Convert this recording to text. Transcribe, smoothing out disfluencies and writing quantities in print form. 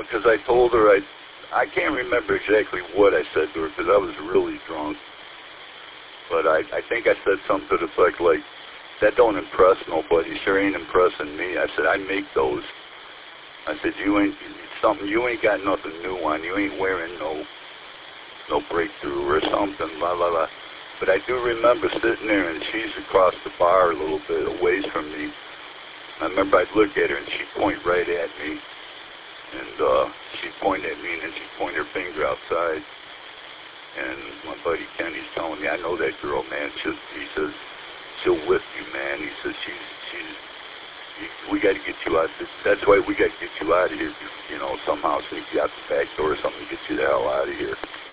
because I told her I can't remember exactly what I said to her because I was really drunk. But I think I said something to the effect like, that don't impress nobody, sure ain't impressing me. I said, I make those. I said, you ain't got nothing new on. You ain't wearing no breakthrough or something, blah, blah, blah. But I do remember sitting there, and she's across the bar a little bit away from me. I remember I'd look at her, and she'd point right at me. And she'd point at me, and then she'd point her finger outside. And my buddy Kenny's telling me, I know that girl, man. He says, she'll whip you, man. He says, we got to get you out. That's why we got to get you out of here. You know, somehow sneak you out the back door or something to get you the hell out of here.